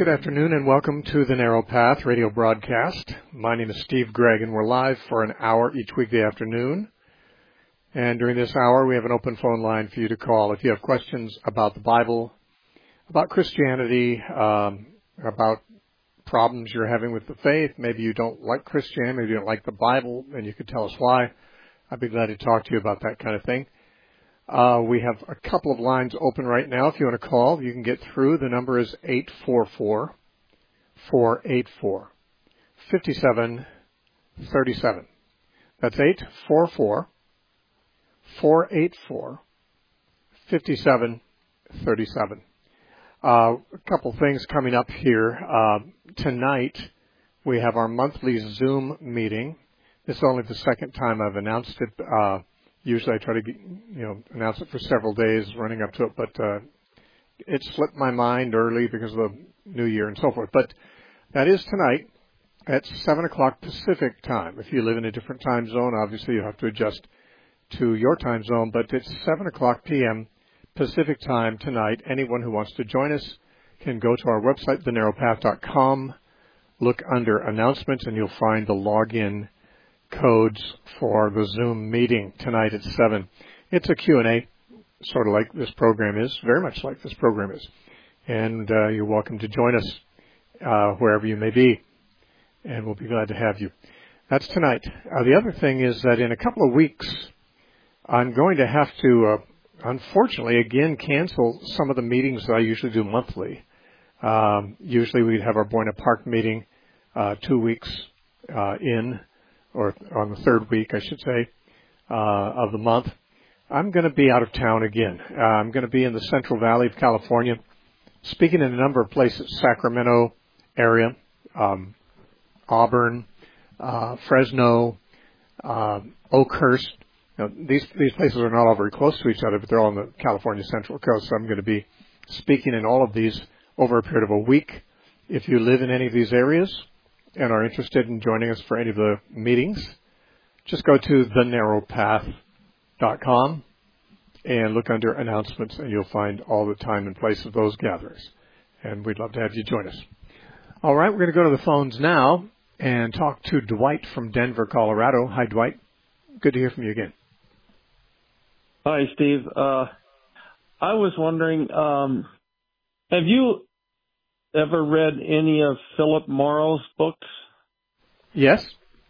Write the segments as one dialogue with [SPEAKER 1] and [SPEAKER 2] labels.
[SPEAKER 1] Good afternoon and welcome to the Narrow Path radio broadcast. My name is Steve Gregg and we're live for an hour each weekday afternoon. And during this hour we have an open phone line for you to call if you have questions about the Bible, about Christianity, about problems you're having with the faith. Maybe you don't like Christianity, maybe you don't like the Bible, and you could tell us why. I'd be glad to talk to you about that kind of thing. We have a couple of lines open right now. If you want to call, you can get through. The number is 844-484-5737. That's 844-484-5737. A couple things coming up here. Tonight, we have our monthly Zoom meeting. This is only the second time I've announced it. Usually I try to announce it for several days running up to it, but it slipped my mind early because of the New Year and so forth. But that is tonight at 7 o'clock Pacific time. If you live in a different time zone, obviously you have to adjust to your time zone, but it's 7 o'clock p.m. Pacific time tonight. Anyone who wants to join us can go to our website, thenarrowpath.com, look under announcements, and you'll find the login codes for the Zoom meeting tonight at 7. It's a Q&A, sort of like this program is, very much like this program is. And you're welcome to join us wherever you may be, and we'll be glad to have you. That's tonight. The other thing is that in a couple of weeks, I'm going to have to, unfortunately, again, cancel some of the meetings that I usually do monthly. Usually we'd have our Buena Park meeting 2 weeks or on the third week, I should say, of the month. I'm going to be out of town again. I'm going to be in the Central Valley of California, speaking in a number of places, Sacramento area, Auburn, Fresno, Oakhurst. These places are not all very close to each other, but they're all on the California Central Coast, so I'm going to be speaking in all of these over a period of a week. If you live in any of these areas and are interested in joining us for any of the meetings, just go to thenarrowpath.com and look under announcements, and you'll find all the time and place of those gatherings. And we'd love to have you join us. All right, we're going to go to the phones now and talk to Dwight from Denver, Colorado. Hi, Dwight. Good to hear from you again.
[SPEAKER 2] Hi, Steve. I was wondering, have you ever read any of Philip Morrow's books?
[SPEAKER 1] Yes.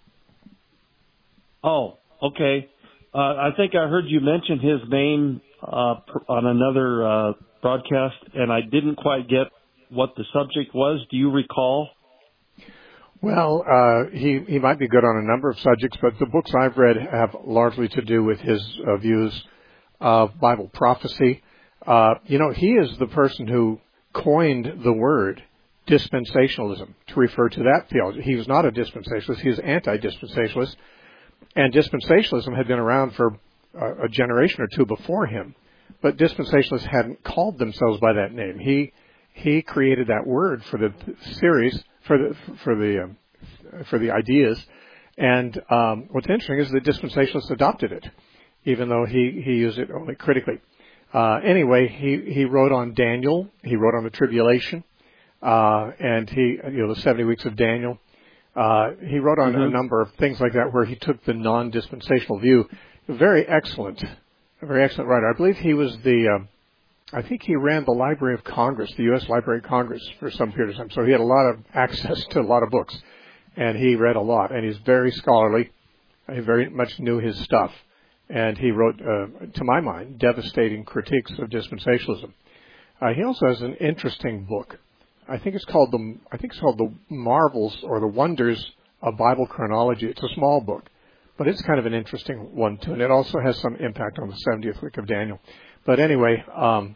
[SPEAKER 2] Oh, okay. I think I heard you mention his name on another broadcast, and I didn't quite get what the subject was. Do you recall?
[SPEAKER 1] Well, he might be good on a number of subjects, but the books I've read have largely to do with his views of Bible prophecy. He is the person who coined the word dispensationalism to refer to that theology. He was not a dispensationalist. He was anti-dispensationalist. And dispensationalism had been around for a generation or two before him. But dispensationalists hadn't called themselves by that name. He created that word for the series, for the ideas. And what's interesting is the dispensationalists adopted it, even though he used it only critically. Anyway, he wrote on Daniel. He wrote on the tribulation, and the 70 weeks of Daniel. He wrote on a number of things like that where he took the non-dispensational view. A very excellent writer. I believe he was I think he ran the Library of Congress, the U.S. Library of Congress for some period of time. So he had a lot of access to a lot of books, and he read a lot. And he's very scholarly. He very much knew his stuff. And he wrote, to my mind, devastating critiques of dispensationalism. He also has an interesting book. I think it's called The Marvels or the Wonders of Bible Chronology. It's a small book, but it's kind of an interesting one too. And it also has some impact on the 70th week of Daniel. But anyway,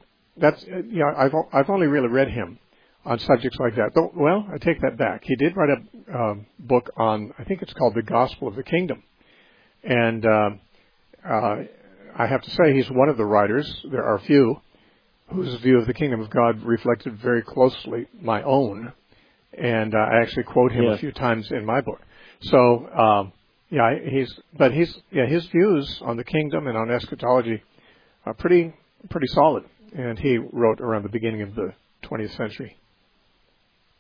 [SPEAKER 1] I've only really read him on subjects like that. Well, I take that back. He did write a book on, I think it's called The Gospel of the Kingdom, and I have to say he's one of the writers. There are a few whose view of the kingdom of God reflected very closely my own, and I actually quote him a few times in my book. So, his views on the kingdom and on eschatology are pretty solid, and he wrote around the beginning of the 20th century.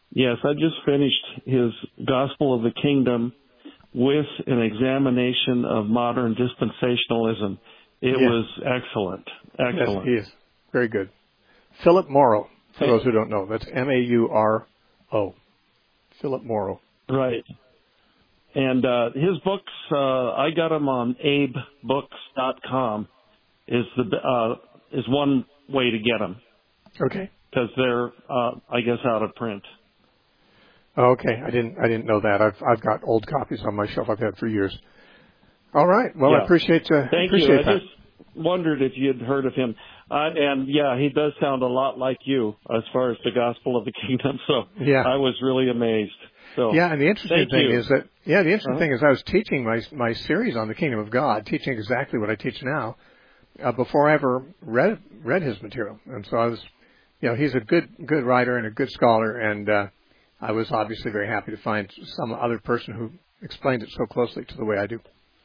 [SPEAKER 2] Yes, I just finished his Gospel of the Kingdom with an examination of modern dispensationalism. It was excellent. Excellent.
[SPEAKER 1] Yes, he is. Very good. Philip Morrow, for those who don't know. That's Mauro. Philip Morrow.
[SPEAKER 2] Right. And his books, I got them on abebooks.com. Is one way to get them.
[SPEAKER 1] Okay.
[SPEAKER 2] Because they're, I guess, out of print.
[SPEAKER 1] Okay, I didn't know that. I've got old copies on my shelf I've had for years. All right. Well,
[SPEAKER 2] Yeah.
[SPEAKER 1] I appreciate
[SPEAKER 2] Thank
[SPEAKER 1] appreciate
[SPEAKER 2] you.
[SPEAKER 1] that.
[SPEAKER 2] I just wondered if you'd heard of him. And yeah, he does sound a lot like you as far as the Gospel of the Kingdom. So
[SPEAKER 1] Yeah.
[SPEAKER 2] I was really amazed. So
[SPEAKER 1] yeah, and the interesting thing
[SPEAKER 2] you.
[SPEAKER 1] is that thing is I was teaching my series on the Kingdom of God, teaching exactly what I teach now, before I ever read his material, and so I was, he's a good writer and a good scholar, and I was obviously very happy to find some other person who explained it so closely to the way I do.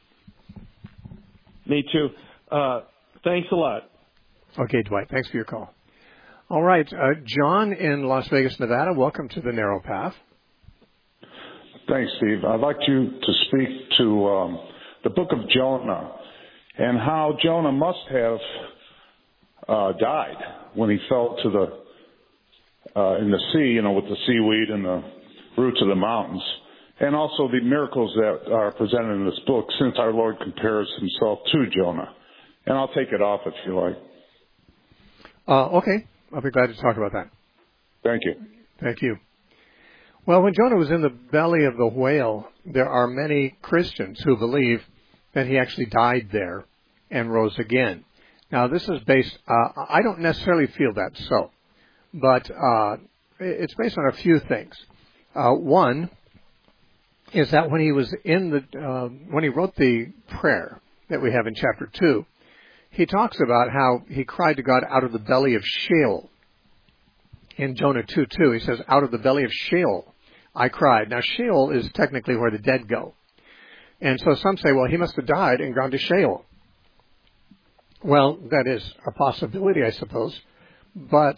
[SPEAKER 2] Me too. Thanks a lot.
[SPEAKER 1] Okay, Dwight, thanks for your call. All right, John in Las Vegas, Nevada, welcome to the Narrow Path.
[SPEAKER 3] Thanks, Steve. I'd like you to speak to the book of Jonah and how Jonah must have died when he fell to in the sea, with the seaweed and the roots of the mountains, and also the miracles that are presented in this book, since our Lord compares himself to Jonah. And I'll take it off if you like.
[SPEAKER 1] Okay, I'll be glad to talk about that.
[SPEAKER 3] Thank you.
[SPEAKER 1] Thank you. Well, when Jonah was in the belly of the whale, there are many Christians who believe that he actually died there and rose again. Now, this is based, I don't necessarily feel that so, but it's based on a few things. One is that when he was when he wrote the prayer that we have in chapter 2, he talks about how he cried to God out of the belly of Sheol. In Jonah 2:2, he says, out of the belly of Sheol I cried. Now, Sheol is technically where the dead go. And so some say, well, he must have died and gone to Sheol. Well, that is a possibility, I suppose. But,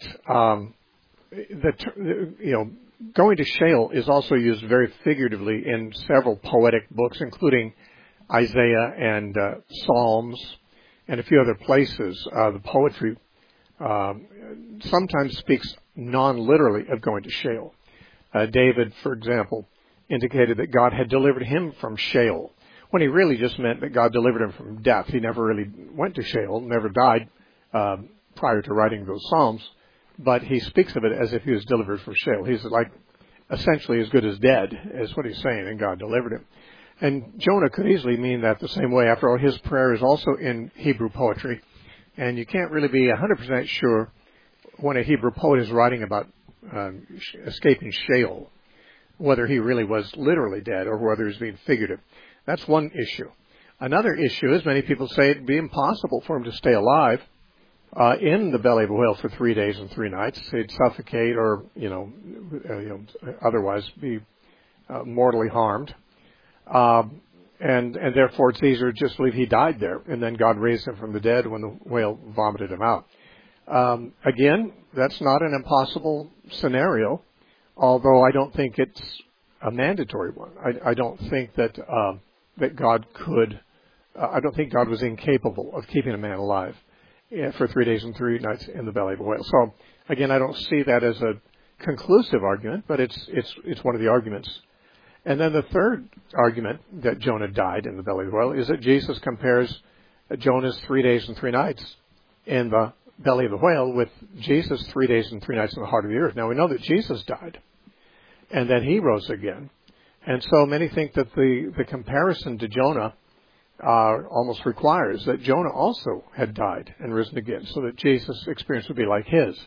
[SPEAKER 1] going to Sheol is also used very figuratively in several poetic books, including Isaiah and Psalms and a few other places. The poetry sometimes speaks non-literally of going to Sheol. David, for example, indicated that God had delivered him from Sheol, when he really just meant that God delivered him from death. He never really went to Sheol, never died prior to writing those Psalms, but he speaks of it as if he was delivered from Sheol. He's like essentially as good as dead, is what he's saying, and God delivered him. And Jonah could easily mean that the same way. After all, his prayer is also in Hebrew poetry, and you can't really be 100% sure when a Hebrew poet is writing about escaping Sheol, whether he really was literally dead or whether he's being figurative. That's one issue. Another issue is many people say it'd be impossible for him to stay alive in the belly of a whale for 3 days and 3 nights. He'd suffocate or otherwise be mortally harmed, and therefore it's easier to just believe he died there, and then God raised him from the dead when the whale vomited him out. Again, that's not an impossible scenario, although I don't think it's a mandatory one. I don't think that God could. I don't think God was incapable of keeping a man alive for 3 days and 3 nights in the belly of a whale. So again, I don't see that as a conclusive argument, but it's one of the arguments. And then the third argument that Jonah died in the belly of the whale is that Jesus compares Jonah's 3 days and 3 nights in the belly of the whale with Jesus' 3 days and 3 nights in the heart of the earth. Now, we know that Jesus died and that he rose again. And so many think that the comparison to Jonah almost requires that Jonah also had died and risen again, so that Jesus' experience would be like his.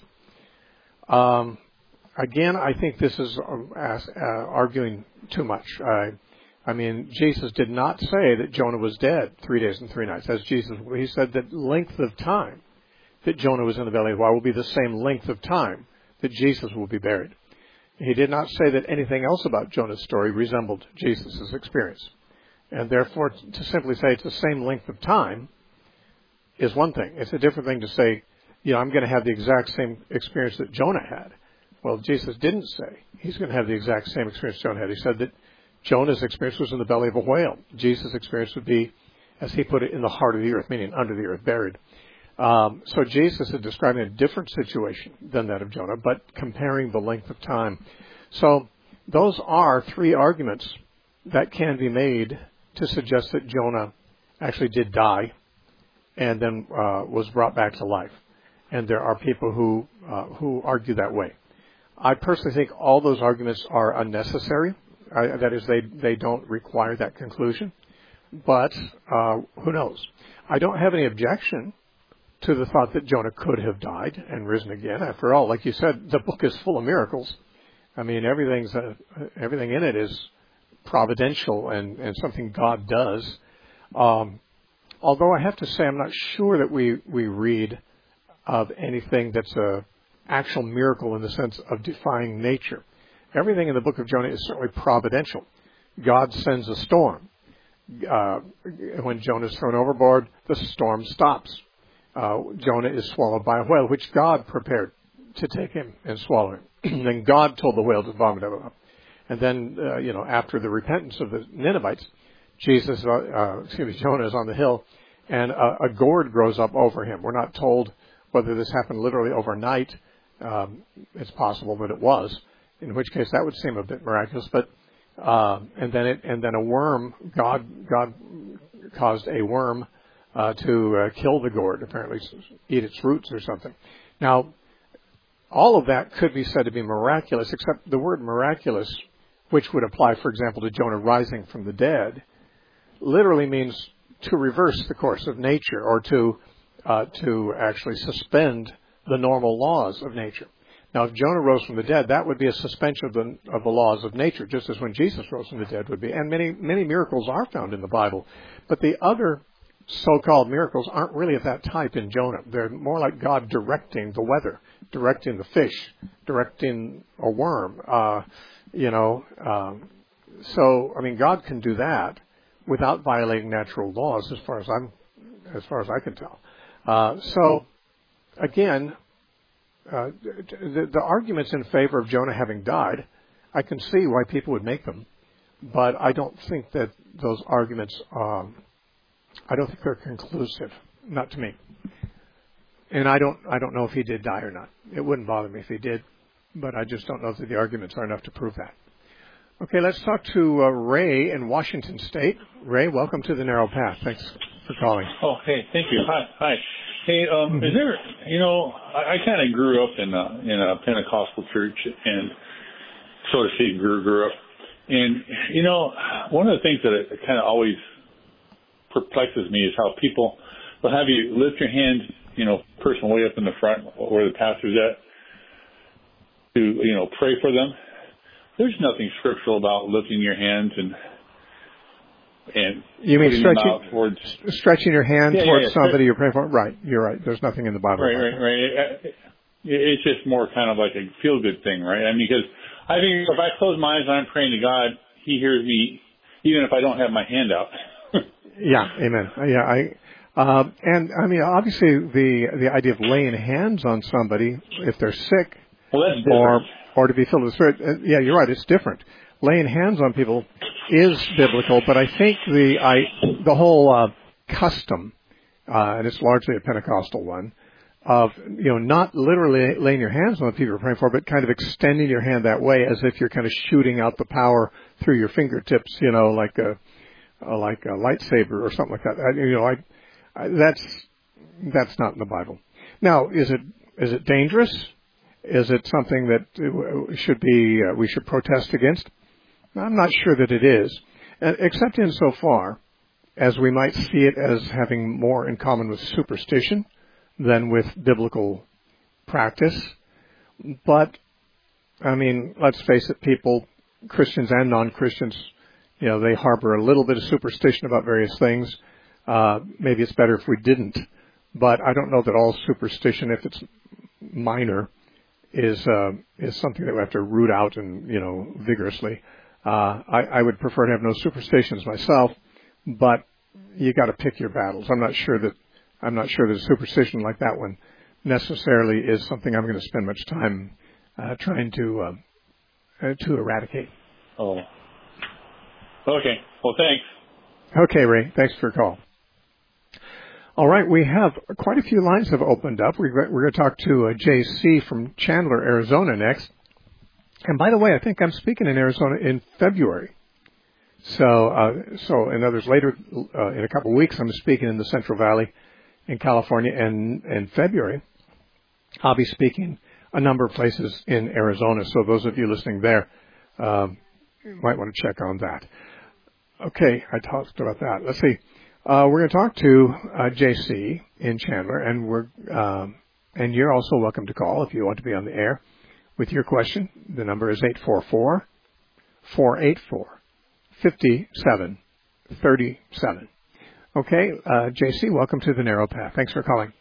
[SPEAKER 1] Again, I think this is arguing too much. I mean, Jesus did not say that Jonah was dead 3 days and 3 nights. He said that length of time that Jonah was in the belly of the whale will be the same length of time that Jesus will be buried. He did not say that anything else about Jonah's story resembled Jesus' experience. And therefore, to simply say it's the same length of time is one thing. It's a different thing to say, I'm going to have the exact same experience that Jonah had. Well, Jesus didn't say he's going to have the exact same experience Jonah had. He said that Jonah's experience was in the belly of a whale. Jesus' experience would be, as he put it, in the heart of the earth, meaning under the earth, buried. So Jesus is describing a different situation than that of Jonah, but comparing the length of time. So those are three arguments that can be made to suggest that Jonah actually did die and then was brought back to life. And there are people who argue that way. I personally think all those arguments are unnecessary. That is, they don't require that conclusion. But who knows? I don't have any objection to the thought that Jonah could have died and risen again. After all, like you said, the book is full of miracles. I mean, everything in it is providential and something God does. Although I have to say, I'm not sure that we read of anything that's a actual miracle in the sense of defying nature. Everything in the book of Jonah is certainly providential. God sends a storm. When Jonah is thrown overboard, the storm stops. Jonah is swallowed by a whale, which God prepared to take him and swallow him. Then God told the whale to vomit him up. And then, after the repentance of the Ninevites, Jonah is on the hill, and a gourd grows up over him. We're not told whether this happened literally overnight. It's possible that it was, in which case that would seem a bit miraculous. But and then a worm, God caused a worm to kill the gourd, apparently eat its roots or something. Now, all of that could be said to be miraculous, except the word miraculous, which would apply, for example, to Jonah rising from the dead, literally means to reverse the course of nature, or to actually suspend the normal laws of nature. Now, if Jonah rose from the dead, that would be a suspension of the laws of nature, just as when Jesus rose from the dead would be. And many miracles are found in the Bible. But the other so-called miracles aren't really of that type in Jonah. They're more like God directing the weather, directing the fish, directing a worm. So, I mean, God can do that without violating natural laws, as far as I can tell. So, again, the arguments in favor of Jonah having died, I can see why people would make them, but I don't think that those arguments, I don't think they're conclusive, not to me. And I don't know if he did die or not. It wouldn't bother me if he did, but I just don't know that the arguments are enough to prove that. Okay, let's talk to Ray in Washington State. Ray, welcome to the Narrow Path. Thanks for calling.
[SPEAKER 4] Oh, hey, thank you. Hi. Hey, is there, I kind of grew up in a Pentecostal church, and so to speak, grew up. And, one of the things that kind of always perplexes me is how people will have you lift your hand, person way up in the front where the pastor's at, to, pray for them. There's nothing scriptural about lifting your hands and
[SPEAKER 1] you mean stretching your hand towards somebody you're praying for? Right, you're right. There's nothing in the Bible.
[SPEAKER 4] Right. It's just more kind of like a feel-good thing, right? I mean, because I think if I close my eyes and I'm praying to God, He hears me, even if I don't have my hand out.
[SPEAKER 1] Yeah, amen. And I mean, obviously, the idea of laying hands on somebody if they're sick, or to be filled with the Spirit, yeah, you're right. It's different. Laying hands on people is biblical, but I think the whole custom, and it's largely a Pentecostal one, of not literally laying your hands on the people you're praying for, but kind of extending your hand that way, as if you're kind of shooting out the power through your fingertips, like a lightsaber or something like that. That's not in the Bible. Now, is it dangerous? Is it something that we should protest against? I'm not sure that it is, except insofar as we might see it as having more in common with superstition than with biblical practice. But, I mean, let's face it, people, Christians and non-Christians, they harbor a little bit of superstition about various things. Maybe it's better if we didn't. But I don't know that all superstition, if it's minor, is something that we have to root out and, vigorously. I would prefer to have no superstitions myself, but you got to pick your battles. I'm not sure that a superstition like that one necessarily is something I'm going to spend much time trying to eradicate.
[SPEAKER 4] Oh. Okay. Well, thanks.
[SPEAKER 1] Okay, Ray. Thanks for your call. All right, we have quite a few lines have opened up. We're going to talk to JC from Chandler, Arizona next. And by the way, I think I'm speaking in Arizona in February. So and others later in a couple of weeks, I'm speaking in the Central Valley in California, and in February, I'll be speaking a number of places in Arizona. So those of you listening there might want to check on that. Okay, I talked about that. Let's see. We're going to talk to JC in Chandler, and you're also welcome to call if you want to be on the air with your question. The number is 844-484-5737. Okay, JC, welcome to the Narrow Path. Thanks for calling.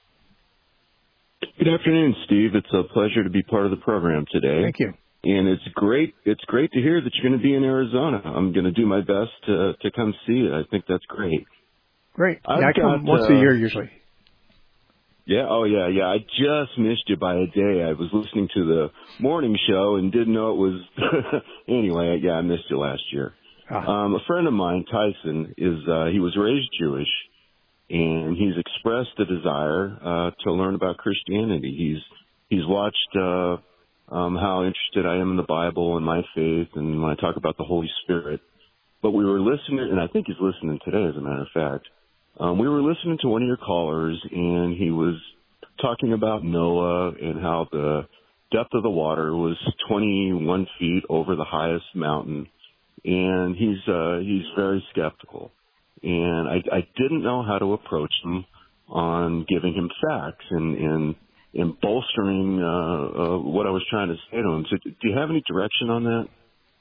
[SPEAKER 5] Good afternoon, Steve. It's a pleasure to be part of the program today.
[SPEAKER 1] Thank you.
[SPEAKER 5] And it's great to hear that you're going to be in Arizona. I'm going to do my best to come see it. I think that's great.
[SPEAKER 1] Great. I come once a year usually.
[SPEAKER 5] Yeah. Oh, yeah. I just missed you by a day. I was listening to the morning show and didn't know it was. Anyway, yeah, I missed you last year. A friend of mine, Tyson, he was raised Jewish, and he's expressed a desire to learn about Christianity. He's watched how interested I am in the Bible and my faith, and when I talk about the Holy Spirit. But we were listening, and I think he's listening today, as a matter of fact. We were listening to one of your callers, and he was talking about Noah and how the depth of the water was 21 feet over the highest mountain, and he's very skeptical. And I didn't know how to approach him on giving him facts and bolstering what I was trying to say to him. So do you have any direction on that?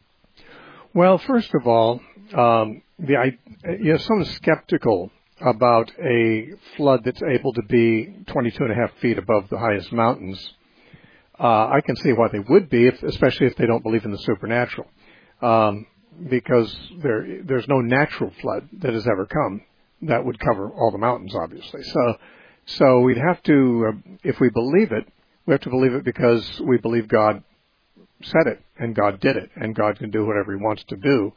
[SPEAKER 1] Well, first of all, someone's skeptical about a flood that's able to be 22.5 feet above the highest mountains. I can see why they would be, especially if they don't believe in the supernatural, because there's no natural flood that has ever come that would cover all the mountains, obviously. So we'd have to, if we believe it, we have to believe it because we believe God said it and God did it and God can do whatever He wants to do.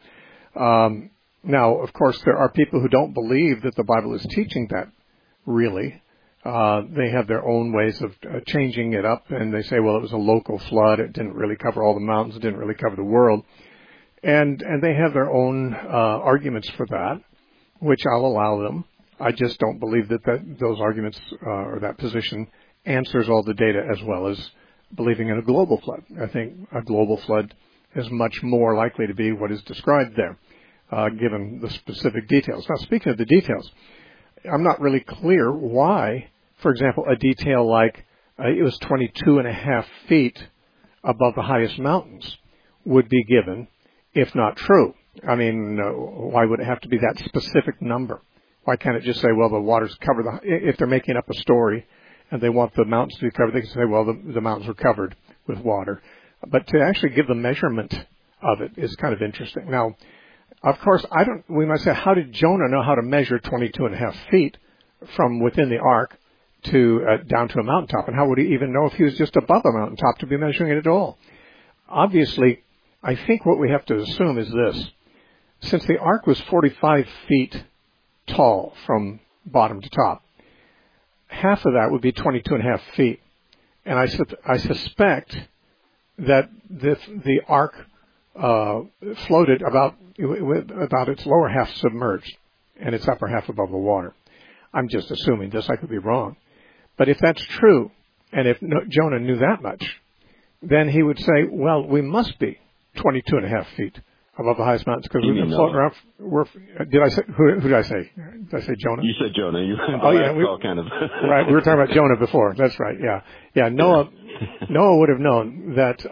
[SPEAKER 1] Now, of course, there are people who don't believe that the Bible is teaching that, really. They have their own ways of changing it up, and they say, well, it was a local flood. It didn't really cover all the mountains. It didn't really cover the world. And they have their own arguments for that, which I'll allow them. I just don't believe that those arguments or that position answers all the data as well as believing in a global flood. I think a global flood is much more likely to be what is described there, given the specific details. Now, speaking of the details, I'm not really clear why, for example, a detail like it was 22.5 feet above the highest mountains would be given, if not true. I mean, why would it have to be that specific number? Why can't it just say, well, the waters cover if they're making up a story and they want the mountains to be covered, they can say, well, the mountains were covered with water. But to actually give the measurement of it is kind of interesting. Now, of course, we might say, how did Jonah know how to measure 22.5 feet from within the ark to down to a mountaintop? And how would he even know if he was just above a mountaintop to be measuring it at all? Obviously, I think what we have to assume is this. Since the ark was 45 feet tall from bottom to top, half of that would be 22.5 feet. And I suspect that the ark floated about its lower half submerged and its upper half above the water. I'm just assuming this. I could be wrong. But if that's true, and if Jonah knew that much, then he would say, well, we must be 22.5 feet above the highest mountains because we've been floating around. Did I say, who did I say? Did I say Jonah?
[SPEAKER 5] You said Jonah. Kind of.
[SPEAKER 1] Right, we were talking about Jonah before. That's right, yeah. Noah would have known that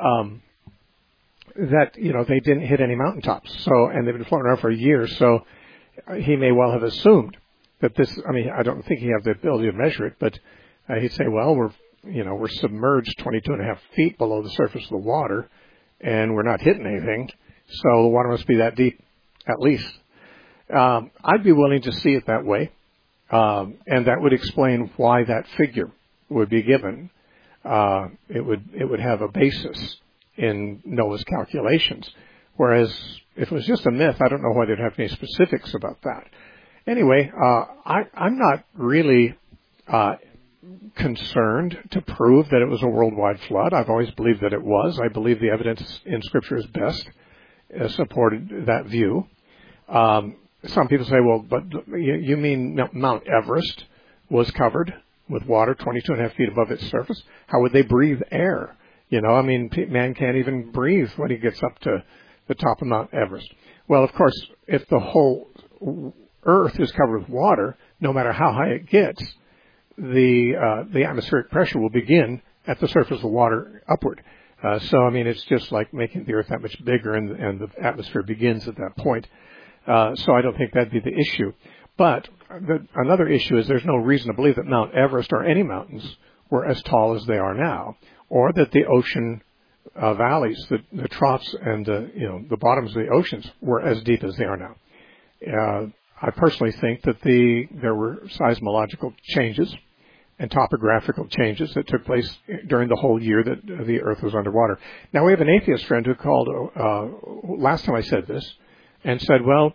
[SPEAKER 1] they didn't hit any mountaintops. And they've been floating around for years, so he may well have assumed that I don't think he had the ability to measure it, but he'd say, well, we're submerged 22.5 feet below the surface of the water, and we're not hitting anything, so the water must be that deep, at least. I'd be willing to see it that way, and that would explain why that figure would be given. it would have a basis in Noah's calculations. Whereas if it was just a myth, I don't know why they'd have any specifics about that. Anyway, I'm not really concerned to prove that it was a worldwide flood. I've always believed that it was. I believe the evidence in Scripture is best supported that view. Some people say, well, but you mean Mount Everest was covered with water 22.5 feet above its surface? How would they breathe air? Man can't even breathe when he gets up to the top of Mount Everest. Well, of course, if the whole Earth is covered with water, no matter how high it gets, the atmospheric pressure will begin at the surface of the water upward. It's just like making the Earth that much bigger, and the atmosphere begins at that point. So I don't think that'd be the issue. But another issue is there's no reason to believe that Mount Everest or any mountains were as tall as they are now, or that the ocean valleys, the troughs and the bottoms of the oceans were as deep as they are now. I personally think that there were seismological changes and topographical changes that took place during the whole year that the Earth was underwater. Now, we have an atheist friend who called last time I said this and said, well,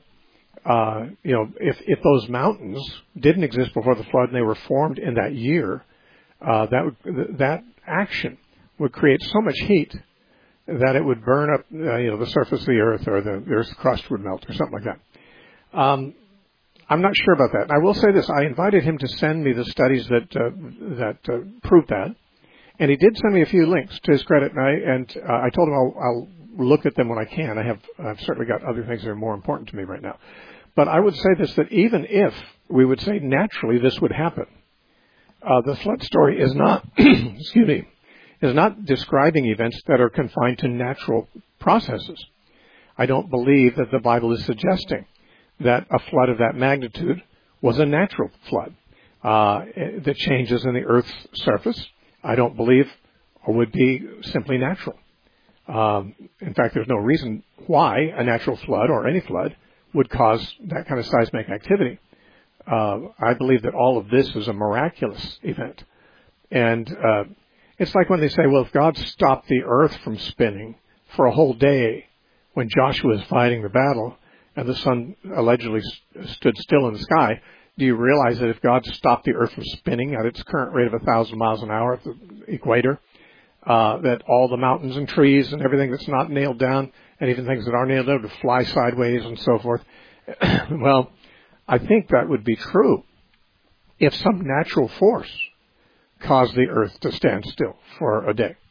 [SPEAKER 1] if those mountains didn't exist before the flood and they were formed in that year, that action would create so much heat that it would burn up, the surface of the Earth, or the Earth's crust would melt, or something like that. I'm not sure about that. I will say this: I invited him to send me the studies that proved that, and he did send me a few links to his credit. And I told him I'll look at them when I can. I've certainly got other things that are more important to me right now. But I would say this: that even if we would say naturally this would happen, the flood story is not, is not describing events that are confined to natural processes. I don't believe that the Bible is suggesting that a flood of that magnitude was a natural flood. The changes in the Earth's surface, I don't believe, would be simply natural. In fact, there's no reason why a natural flood or any flood would cause that kind of seismic activity. I believe that all of this is a miraculous event. And it's like when they say, well, if God stopped the Earth from spinning for a whole day when Joshua was fighting the battle, and the sun allegedly stood still in the sky, do you realize that if God stopped the Earth from spinning at its current rate of 1,000 miles an hour at the equator, that all the mountains and trees and everything that's not nailed down, and even things that are nailed down, would fly sideways and so forth? Well, I think that would be true if some natural force caused the Earth to stand still for a day.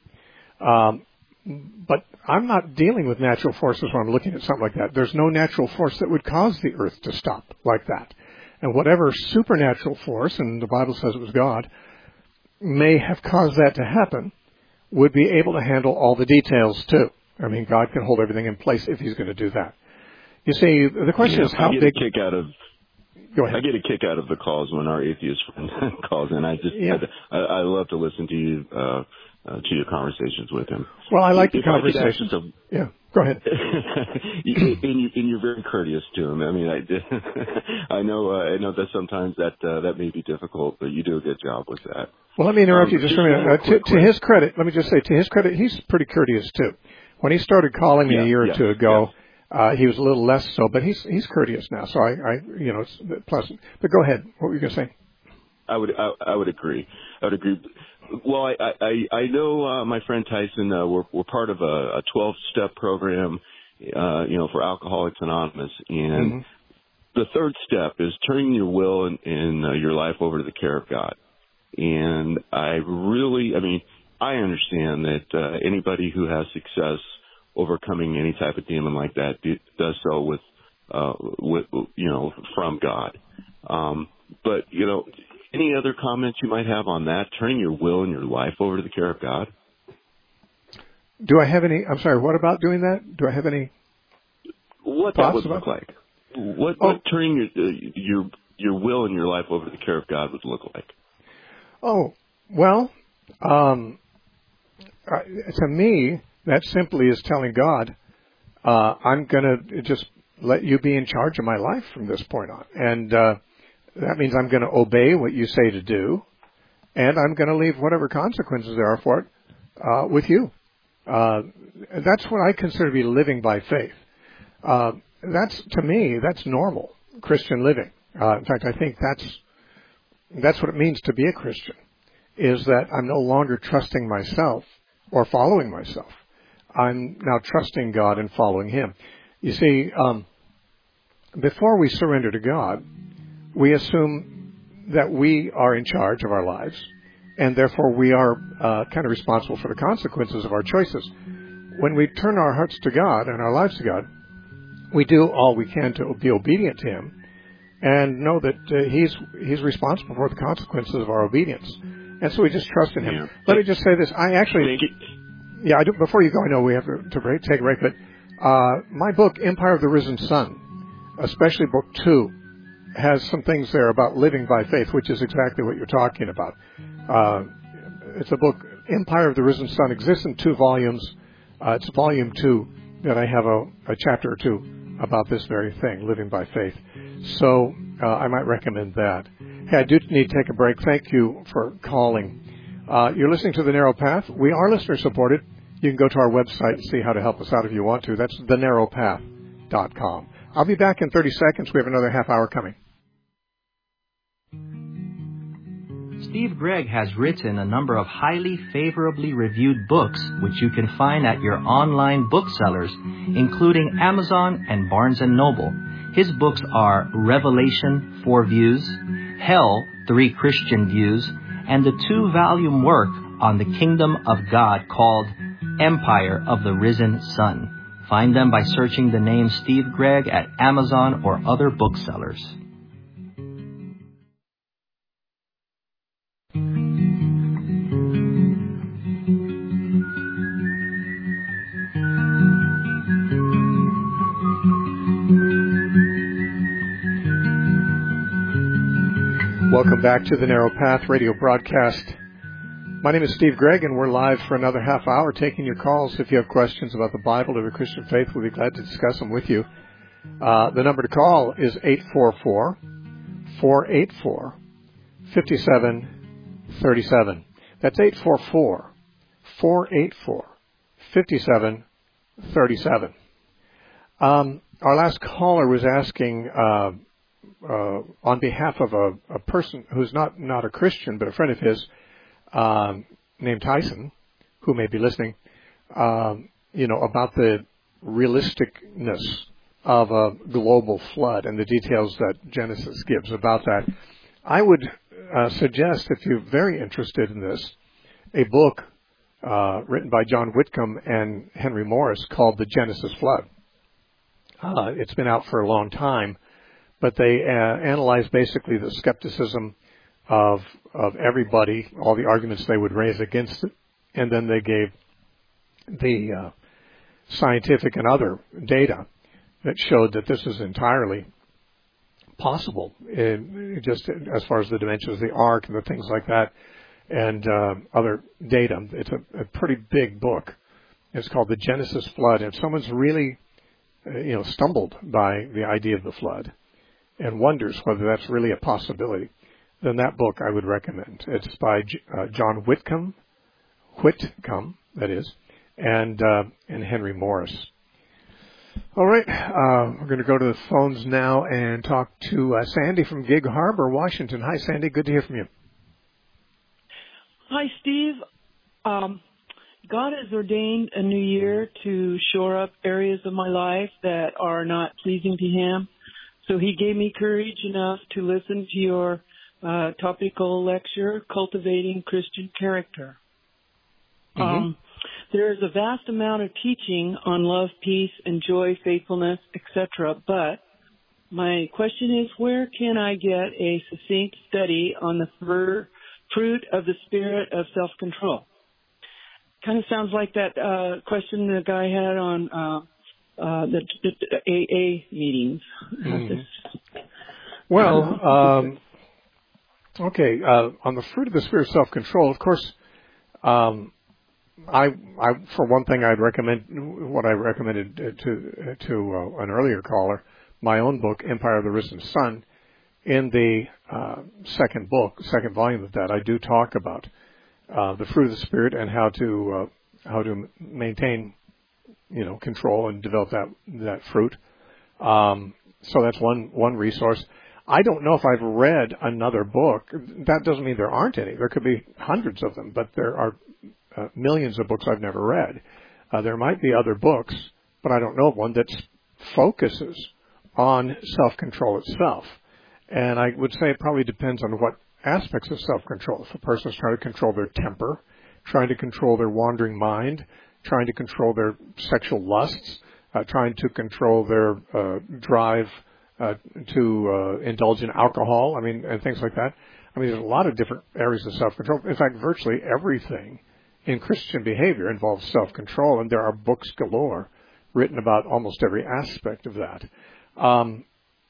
[SPEAKER 1] But I'm not dealing with natural forces when I'm looking at something like that. There's no natural force that would cause the Earth to stop like that. And whatever supernatural force, and the Bible says it was God, may have caused that to happen, would be able to handle all the details too. I mean, God can hold everything in place if He's going to do that. You see, the question is how big... Go ahead.
[SPEAKER 5] I get a kick out of the calls when our atheist friend calls in. I love to listen to you, to your conversations with him.
[SPEAKER 1] Well, I like the conversations. Yeah, go ahead.
[SPEAKER 5] and you're very courteous to him. I mean, I know that sometimes that may be difficult, but you do a good job with that.
[SPEAKER 1] Well, let me interrupt you just for a minute. To his credit, let me just say, to his credit, he's pretty courteous too. When he started calling me a year or two ago, he was a little less so, but he's courteous now. So it's pleasant. But go ahead. What were you going to say?
[SPEAKER 5] I would agree. Well, I know my friend Tyson. We're part of a 12-step program, for Alcoholics Anonymous, and the third step is turning your will and your life over to the care of God. And I understand that anybody who has success overcoming any type of demon like that does so with from God. But any other comments you might have on that, turning your will and your life over to the care of God?
[SPEAKER 1] Do I have any? I'm sorry. What about doing that? Do I have any?
[SPEAKER 5] What that would look like? What turning your will and your life over to the care of God would look like?
[SPEAKER 1] Oh, well, to me, that simply is telling God, I'm going to just let you be in charge of my life from this point on. And that means I'm going to obey what you say to do. and I'm going to leave whatever consequences there are for it with you. That's what I consider to be living by faith. To me, that's normal Christian living. In fact, I think that's what it means to be a Christian, is that I'm no longer trusting myself or following myself. I'm now trusting God and following Him. You see, before we surrender to God, we assume that we are in charge of our lives, and therefore we are kind of responsible for the consequences of our choices. When we turn our hearts to God and our lives to God, we do all we can to be obedient to Him, and know that He's responsible for the consequences of our obedience. And so we just trust in Him. Yeah. Let me just say this. I do, before you go, I know we have to take a break, but my book, Empire of the Risen Sun, especially book 2, has some things there about living by faith, which is exactly what you're talking about. It's a book, Empire of the Risen Sun, exists in 2 volumes. It's volume 2 that I have a chapter or 2 about this very thing, living by faith. So I might recommend that. Hey, I do need to take a break. Thank you for calling. You're listening to The Narrow Path. We are listener-supported. You can go to our website and see how to help us out if you want to. That's thenarrowpath.com. I'll be back in 30 seconds. We have another half hour coming.
[SPEAKER 6] Steve Gregg has written a number of highly favorably reviewed books, which you can find at your online booksellers, including Amazon and Barnes & Noble. His books are Revelation, 4 Views, Hell, 3 Christian Views, and the 2-volume work on the Kingdom of God called Empire of the Risen Sun. Find them by searching the name Steve Gregg at Amazon or other booksellers.
[SPEAKER 1] Welcome back to the Narrow Path radio broadcast. My name is Steve Gregg, and we're live for another half hour taking your calls. If you have questions about the Bible or the Christian faith, we'll be glad to discuss them with you. The number to call is 844-484-5737. That's 844-484-5737. Our last caller was asking on behalf of a person who's not a Christian, but a friend of his, named Tyson, who may be listening, about the realisticness of a global flood and the details that Genesis gives about that. I would suggest, if you're very interested in this, a book written by John Whitcomb and Henry Morris called The Genesis Flood. It's been out for a long time, but they analyze basically the skepticism of everybody, all the arguments they would raise against it, and then they gave the scientific and other data that showed that this is entirely possible, just as far as the dimensions of the ark and the things like that, and other data. It's a pretty big book. It's called The Genesis Flood. And if someone's really, stumbled by the idea of the flood and wonders whether that's really a possibility, then that book I would recommend. It's by John Whitcomb, that is, and Henry Morris. All right, we're going to go to the phones now and talk to Sandy from Gig Harbor, Washington. Hi, Sandy. Good to hear from you.
[SPEAKER 7] Hi, Steve. God has ordained a new year to shore up areas of my life that are not pleasing to Him. So He gave me courage enough to listen to your topical lecture, Cultivating Christian Character. Mm-hmm. There is a vast amount of teaching on love, peace, and joy, faithfulness, etc. But my question is, where can I get a succinct study on the fruit of the spirit of self-control? Kind of sounds like that question the guy had on the AA meetings.
[SPEAKER 1] Mm-hmm. Well, okay. On the fruit of the spirit of self-control, of course, I for one thing, I'd recommend what I recommended to an earlier caller, my own book, Empire of the Risen Sun, in the second volume of that, I do talk about the fruit of the Spirit and how to maintain, control and develop that fruit. So that's one resource. I don't know if I've read another book. That doesn't mean there aren't any. There could be hundreds of them, but there are millions of books I've never read. There might be other books, but I don't know of one that focuses on self-control itself. And I would say it probably depends on what aspects of self-control. If a person is trying to control their temper, trying to control their wandering mind, trying to control their sexual lusts, trying to control their drive to indulge in alcohol, and things like that. There's a lot of different areas of self-control. In fact, virtually everything in Christian behavior involves self-control, and there are books galore written about almost every aspect of that. I'm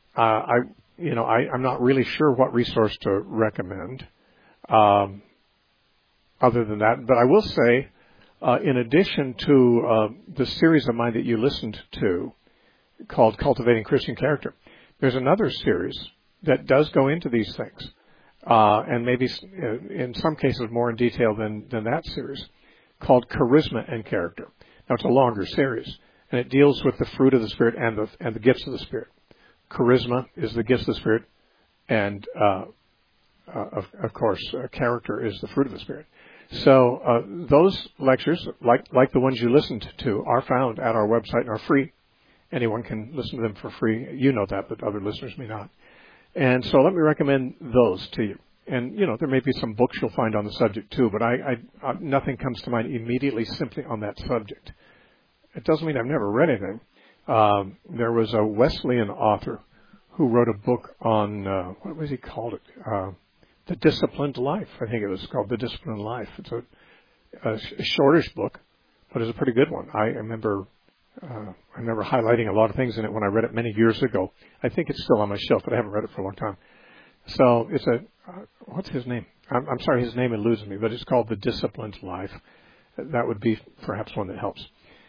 [SPEAKER 1] not really sure what resource to recommend other than that. But I will say, in addition to the series of mine that you listened to called Cultivating Christian Character, there's another series that does go into these things, and maybe in some cases more in detail than that series, called Charisma and Character. Now, it's a longer series, and it deals with the fruit of the Spirit and the gifts of the Spirit. Charisma is the gifts of the Spirit, and of course, character is the fruit of the Spirit. So those lectures, like the ones you listened to, are found at our website and are free. Anyone can listen to them for free. You know that, but other listeners may not. And so let me recommend those to you. And, there may be some books you'll find on the subject too, but nothing comes to mind immediately simply on that subject. It doesn't mean I've never read anything. There was a Wesleyan author who wrote a book on, what was he called it? The Disciplined Life. I think it was called The Disciplined Life. It's a shortish book, but it's a pretty good one. I remember highlighting a lot of things in it when I read it many years ago. I think it's still on my shelf, but I haven't read it for a long time. So it's what's his name? I'm sorry, his name eludes me, but it's called The Disciplined Life. That would be perhaps one that helps.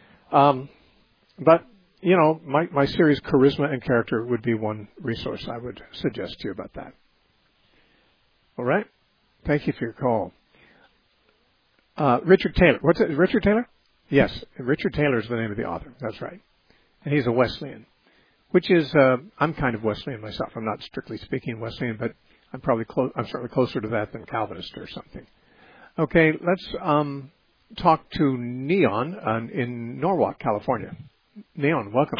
[SPEAKER 1] But, my series, Charisma and Character, would be one resource I would suggest to you about that. All right? Thank you for your call. Richard Taylor. What's it? Richard Taylor? Yes. Richard Taylor is the name of the author. That's right. And he's a Wesleyan, which is, I'm kind of Wesleyan myself. I'm not strictly speaking Wesleyan, but I'm certainly closer to that than Calvinist or something. Okay, let's talk to Neon in Norwalk, California. Neon, welcome.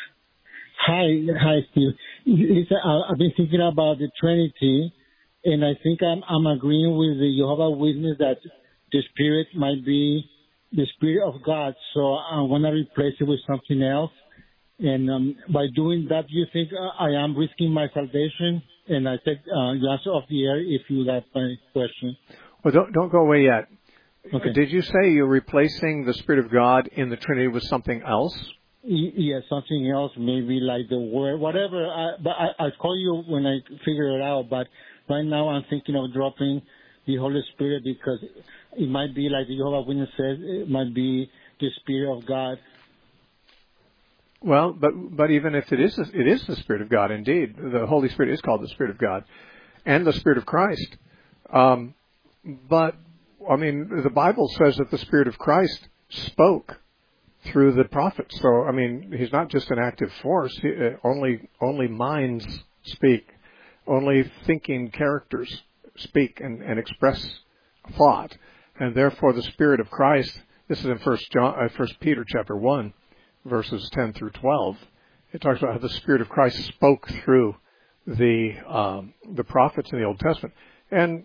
[SPEAKER 8] Hi, Steve. I've been thinking about the Trinity, and I think I'm agreeing with the Jehovah's Witness that the Spirit might be the Spirit of God, so I want to replace it with something else. And by doing that, do you think I am risking my salvation? And I take you answer off the air if you like my question.
[SPEAKER 1] Well, don't go away yet.
[SPEAKER 8] Okay.
[SPEAKER 1] Did you say you're replacing the Spirit of God in the Trinity with something else?
[SPEAKER 8] Yeah, something else, maybe like the Word, whatever. But I'll call you when I figure it out. But right now I'm thinking of dropping the Holy Spirit because it might be like the Jehovah's Witness says, it might be the Spirit of God.
[SPEAKER 1] Well, but even if it is the Spirit of God, indeed. The Holy Spirit is called the Spirit of God and the Spirit of Christ. But, the Bible says that the Spirit of Christ spoke through the prophets. So, he's not just an active force. Only minds speak. Only thinking characters speak and express thought. And therefore the Spirit of Christ, this is in 1 Peter chapter 1, verses 10 through 12. It talks about how the Spirit of Christ spoke through the prophets in the Old Testament. And,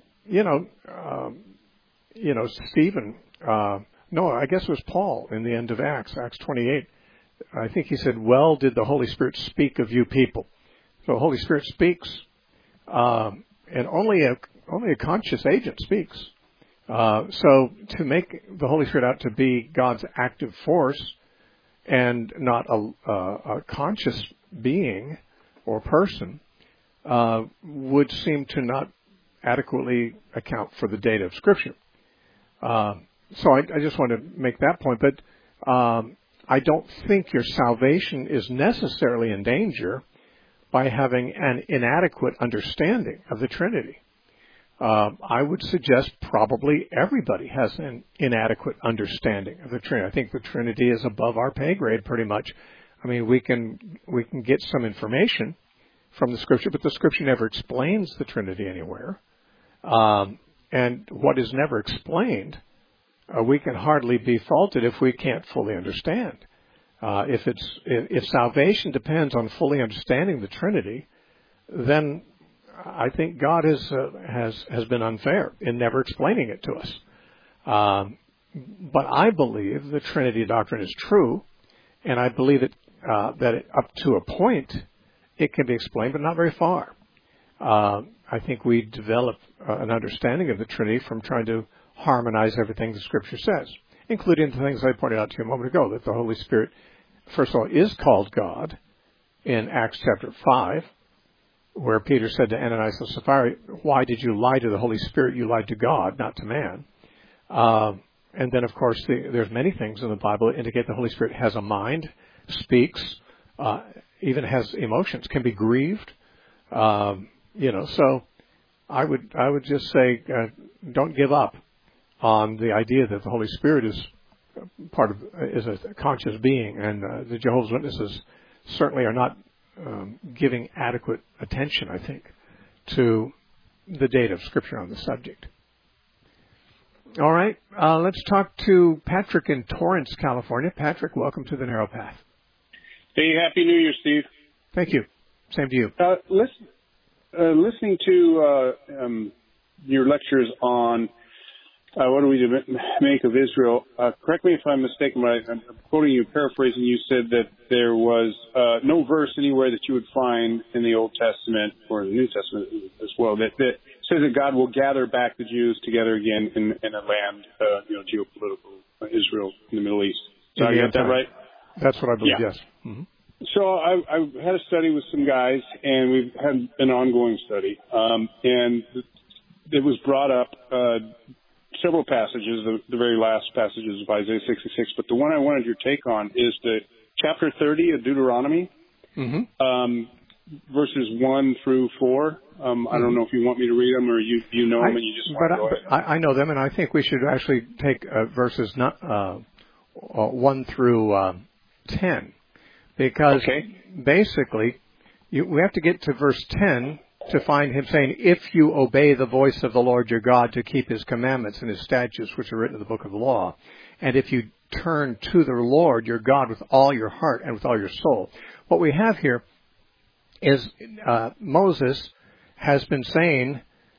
[SPEAKER 1] Stephen, I guess it was Paul in the end of Acts 28. I think he said, well, did the Holy Spirit speak of you people? So the Holy Spirit speaks, and only a conscious agent speaks. So to make the Holy Spirit out to be God's active force and not a conscious being or person would seem to not adequately account for the data of Scripture. So I just want to make that point. But I don't think your salvation is necessarily in danger by having an inadequate understanding of the Trinity. I would suggest probably everybody has an inadequate understanding of the Trinity. I think the Trinity is above our pay grade pretty much. I mean, we can get some information from the Scripture, but the Scripture never explains the Trinity anywhere. And what is never explained, we can hardly be faulted if we can't fully understand. If salvation depends on fully understanding the Trinity, then I think God has been unfair in never explaining it to us. But I believe the Trinity doctrine is true, and I believe that up to a point it can be explained, but not very far. I think we develop an understanding of the Trinity from trying to harmonize everything the Scripture says, including the things I pointed out to you a moment ago, that the Holy Spirit, first of all, is called God in Acts chapter 5, where Peter said to Ananias and Sapphira, "Why did you lie to the Holy Spirit? You lied to God, not to man." And then, of course, there's many things in the Bible that indicate the Holy Spirit has a mind, speaks, even has emotions, can be grieved. So I would just say, don't give up on the idea that the Holy Spirit is a conscious being, and the Jehovah's Witnesses certainly are not giving adequate attention, I think, to the data of Scripture on the subject. All right, let's talk to Patrick in Torrance, California. Patrick, welcome to the Narrow Path.
[SPEAKER 9] Hey, Happy New Year, Steve.
[SPEAKER 1] Thank you. Same to you.
[SPEAKER 9] Listening to your lectures on what do we make of Israel, correct me if I'm mistaken, but I'm quoting you, paraphrasing, you said that there was no verse anywhere that you would find in the Old Testament or the New Testament as well that says that God will gather back the Jews together again in a land, geopolitical Israel in the Middle East. So I got that right?
[SPEAKER 1] That's what I believe,
[SPEAKER 9] yeah.
[SPEAKER 1] Yes. Mm-hmm.
[SPEAKER 9] So I had a study with some guys, and we've had an ongoing study, and it was brought up several passages, the very last passages of Isaiah 66, but the one I wanted your take on is the chapter 30 of Deuteronomy, verses 1 through 4. I don't know if you want me to read them or you know them and you just want to go ahead.
[SPEAKER 1] I know them, and I think we should actually take verses 1 through 10. Because basically, we have to get to verse 10 to find him saying, if you obey the voice of the Lord your God to keep his commandments and his statutes, which are written in the book of the law, and if you turn to the Lord your God with all your heart and with all your soul. What we have here is Moses has been saying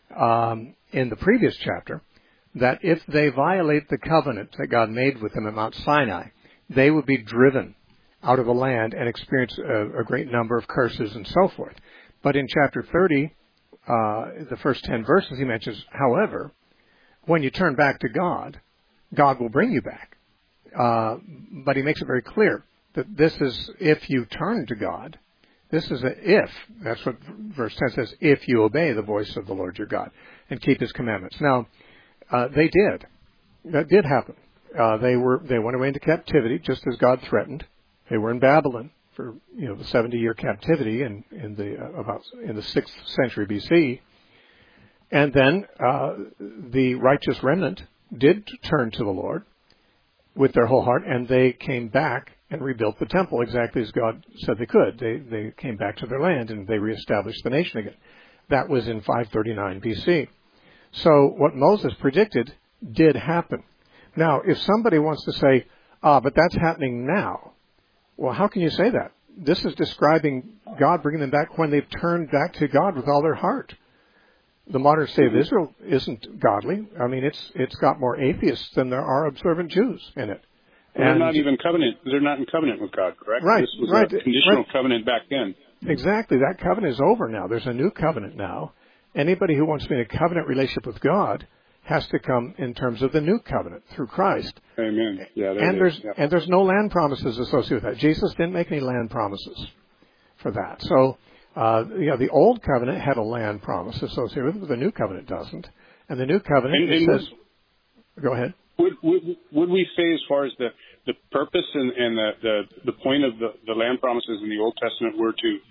[SPEAKER 1] in the previous chapter that if they violate the covenant that God made with them at Mount Sinai, they would be driven out of the land and experience a great number of curses and so forth. But in chapter 30, the first 10 verses, he mentions, however, when you turn back to God, God will bring you back. But he makes it very clear that this is if you turn to God. This is a if. That's what verse 10 says, if you obey the voice of the Lord your God and keep his commandments. Now, they did. That did happen. They went away into captivity, just as God threatened. They were in Babylon for the 70-year captivity in the 6th century BC, and then the righteous remnant did turn to the Lord with their whole heart, and they came back and rebuilt the temple exactly as God said they could. They came back to their land and they reestablished the nation again. That was in 539 BC. So what Moses predicted did happen. Now, if somebody wants to say, but that's happening now. Well, how can you say that? This is describing God bringing them back when they've turned back to God with all their heart. The modern state of Israel isn't godly. I mean, it's got more atheists than there are observant Jews in it.
[SPEAKER 9] They're not even covenant. They're not in covenant with God, correct?
[SPEAKER 1] Right.
[SPEAKER 9] This was a conditional covenant back then.
[SPEAKER 1] Exactly. That covenant is over now. There's a new covenant now. Anybody who wants to be in a covenant relationship with God has to come in terms of the new covenant through Christ.
[SPEAKER 9] Amen. Yeah,
[SPEAKER 1] and there's no land promises associated with that. Jesus didn't make any land promises for that. So, the old covenant had a land promise associated with it, but the new covenant doesn't. And the new covenant says, go ahead.
[SPEAKER 9] Would we say, as far as the purpose and the point of the land promises in the Old Testament were to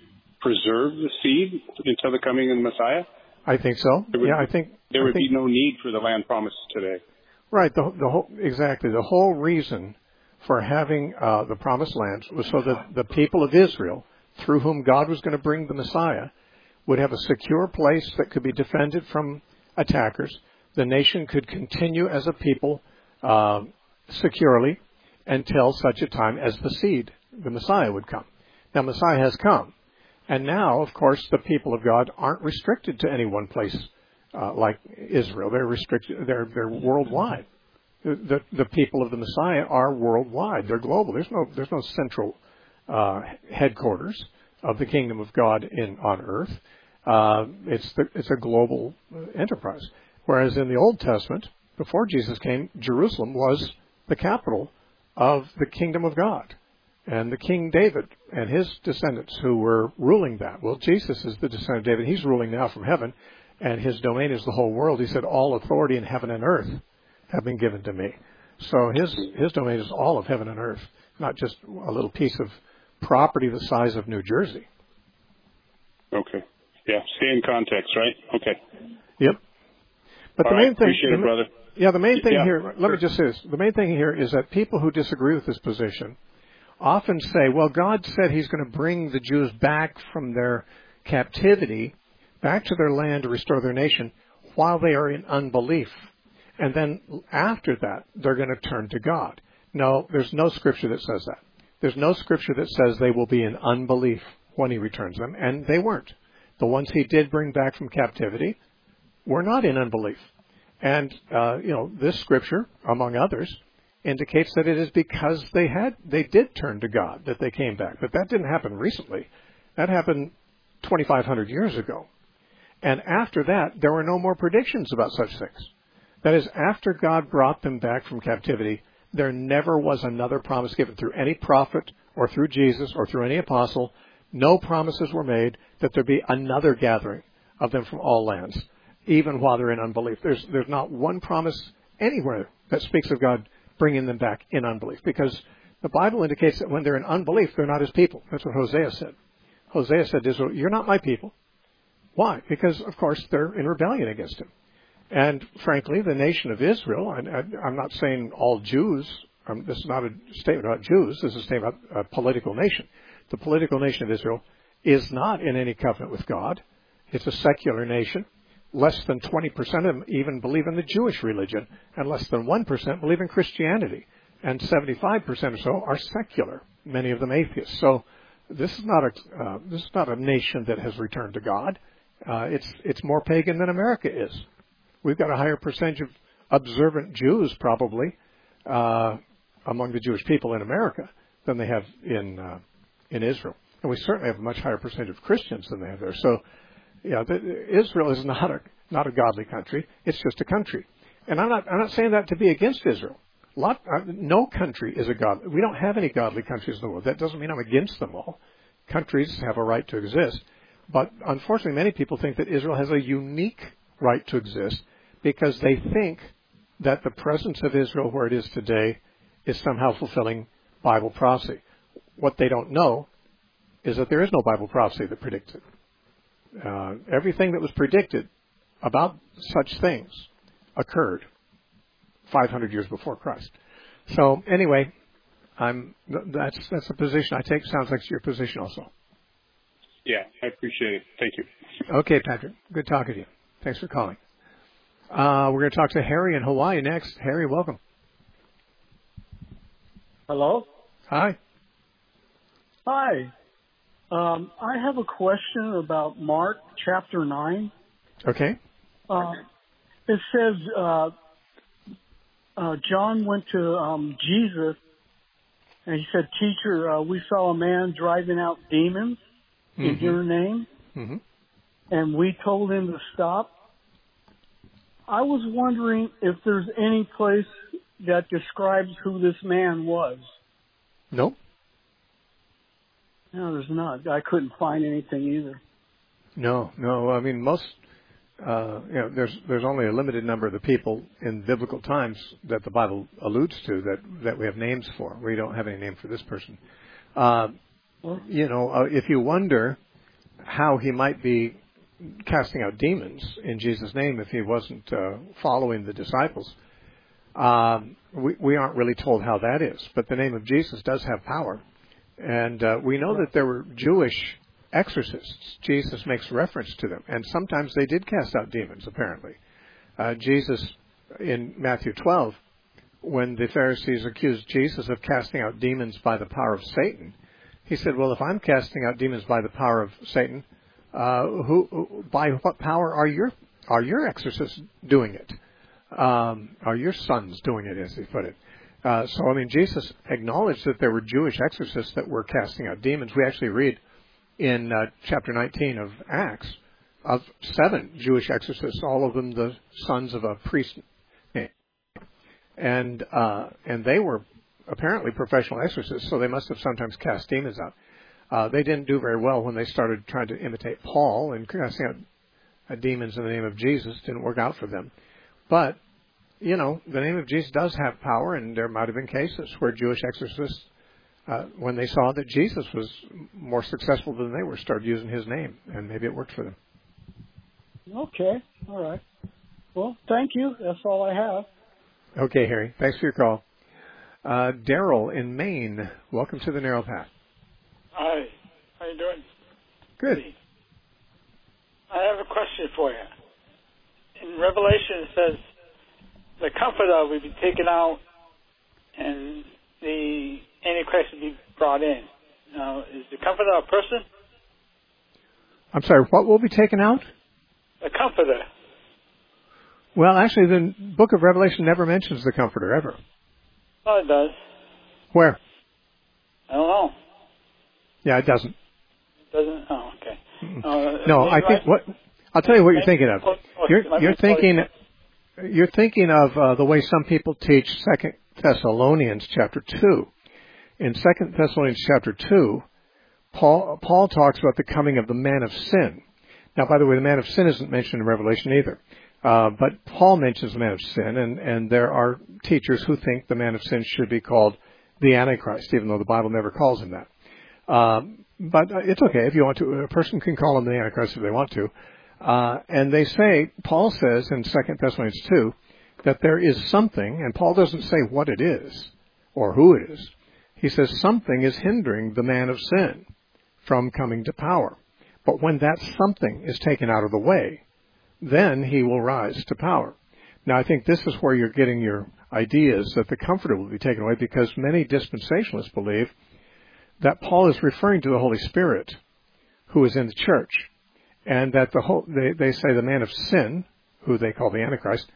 [SPEAKER 9] preserve the seed until the coming of the Messiah?
[SPEAKER 1] I think so.
[SPEAKER 9] There would be no need for the land promised today.
[SPEAKER 1] Right. The whole reason for having the promised land was so that the people of Israel, through whom God was going to bring the Messiah, would have a secure place that could be defended from attackers. The nation could continue as a people securely until such a time as the Messiah would come. Now, Messiah has come. And now, of course, the people of God aren't restricted to any one place like Israel. They're restricted. They're worldwide. The people of the Messiah are worldwide. They're global. There's no central headquarters of the kingdom of God on earth. It's a global enterprise. Whereas in the Old Testament, before Jesus came, Jerusalem was the capital of the kingdom of God. And the King David and his descendants who were ruling that. Well, Jesus is the descendant of David. He's ruling now from heaven, and his domain is the whole world. He said, all authority in heaven and earth have been given to me. So his domain is all of heaven and earth, not just a little piece of property the size of New Jersey.
[SPEAKER 9] Okay. Yeah, stay in context, right? Okay.
[SPEAKER 1] Yep. But the main thing,
[SPEAKER 9] appreciate it, brother.
[SPEAKER 1] Yeah, the main thing here, let me just say this. The main thing here is that people who disagree with this position often say, well, God said he's going to bring the Jews back from their captivity, back to their land to restore their nation while they are in unbelief. And then after that, they're going to turn to God. No, there's no scripture that says that. There's no scripture that says they will be in unbelief when he returns them, and they weren't. The ones he did bring back from captivity were not in unbelief. And, this scripture, among others, indicates that it is because they did turn to God that they came back. But that didn't happen recently. That happened 2,500 years ago. And after that, there were no more predictions about such things. That is, after God brought them back from captivity, there never was another promise given through any prophet or through Jesus or through any apostle. No promises were made that there be another gathering of them from all lands, even while they're in unbelief. There's not one promise anywhere that speaks of God bringing them back in unbelief, because the Bible indicates that when they're in unbelief, they're not his people. That's what Hosea said. Hosea said to Israel, you're not my people. Why? Because, of course, they're in rebellion against him. And, frankly, the nation of Israel, and I'm not saying all Jews, this is not a statement about Jews, this is a statement about a political nation. The political nation of Israel is not in any covenant with God. It's a secular nation. Less than 20% of them even believe in the Jewish religion, and less than 1% believe in Christianity. And 75% or so are secular, many of them atheists. So this is not a nation that has returned to God. It's more pagan than America is. We've got a higher percentage of observant Jews, probably, among the Jewish people in America than they have in Israel. And we certainly have a much higher percentage of Christians than they have there. So, Israel is not a godly country. It's just a country. And I'm not saying that to be against Israel. No country is a godly. We don't have any godly countries in the world. That doesn't mean I'm against them all. Countries have a right to exist. But unfortunately, many people think that Israel has a unique right to exist because they think that the presence of Israel where it is today is somehow fulfilling Bible prophecy. What they don't know is that there is no Bible prophecy that predicts it. Everything that was predicted about such things occurred 500 years before Christ. So anyway, that's a position I take. Sounds like it's your position also.
[SPEAKER 9] Yeah, I appreciate it. Thank you.
[SPEAKER 1] Okay, Patrick. Good talking to you. Thanks for calling. We're going to talk to Harry in Hawaii next. Harry, welcome.
[SPEAKER 10] Hello?
[SPEAKER 1] Hi.
[SPEAKER 10] Hi. I have a question about Mark chapter 9.
[SPEAKER 1] Okay.
[SPEAKER 10] It says John went to Jesus and he said, "Teacher, we saw a man driving out demons in your name, and we told him to stop." I was wondering if there's any place that describes who this man was.
[SPEAKER 1] Nope.
[SPEAKER 10] No, there's not. I couldn't find anything either.
[SPEAKER 1] No. I mean, most, there's only a limited number of the people in biblical times that the Bible alludes to that we have names for. We don't have any name for this person. If you wonder, how he might be casting out demons in Jesus' name if he wasn't following the disciples. We aren't really told how that is, but the name of Jesus does have power. And we know that there were Jewish exorcists. Jesus makes reference to them, and sometimes they did cast out demons, apparently. Jesus, in Matthew 12, when the Pharisees accused Jesus of casting out demons by the power of Satan, he said, well, if I'm casting out demons by the power of Satan, by what power are your exorcists doing it? Are your sons doing it, as he put it? So, I mean, Jesus acknowledged that there were Jewish exorcists that were casting out demons. We actually read in chapter 19 of Acts of 7 Jewish exorcists, all of them the sons of a priest. And they were apparently professional exorcists, so they must have sometimes cast demons out. They didn't do very well when they started trying to imitate Paul and casting out demons in the name of Jesus. Didn't work out for them. But, you know, the name of Jesus does have power, and there might have been cases where Jewish exorcists, when they saw that Jesus was more successful than they were, started using his name, and maybe it worked for them.
[SPEAKER 10] Okay. All right. Well, thank you. That's all I have.
[SPEAKER 1] Okay, Harry. Thanks for your call. Daryl in Maine, welcome to the Narrow Path.
[SPEAKER 11] Hi. How you doing?
[SPEAKER 1] Good.
[SPEAKER 11] I have a question for you. In Revelation, it says the Comforter will be taken out and the Antichrist will be brought in. Now, is the Comforter a person?
[SPEAKER 1] I'm sorry, what will be taken out?
[SPEAKER 11] The Comforter.
[SPEAKER 1] Well, actually, the book of Revelation never mentions the Comforter, ever.
[SPEAKER 11] Oh, it does.
[SPEAKER 1] Where?
[SPEAKER 11] I don't know.
[SPEAKER 1] Yeah, it doesn't.
[SPEAKER 11] It doesn't? Oh, okay.
[SPEAKER 1] No, I think I'll tell you what you're thinking of. You're thinking of the way some people teach 2 Thessalonians chapter 2. In 2 Thessalonians chapter 2, Paul talks about the coming of the man of sin. Now, by the way, the man of sin isn't mentioned in Revelation either. But Paul mentions the man of sin, and there are teachers who think the man of sin should be called the Antichrist, even though the Bible never calls him that. But it's okay if you want to. A person can call him the Antichrist if they want to. And they say, Paul says in 2 Thessalonians 2, that there is something, and Paul doesn't say what it is or who it is. He says something is hindering the man of sin from coming to power. But when that something is taken out of the way, then he will rise to power. Now, I think this is where you're getting your ideas that the Comforter will be taken away, because many dispensationalists believe that Paul is referring to the Holy Spirit who is in the church, and that they say the man of sin, who they call the Antichrist,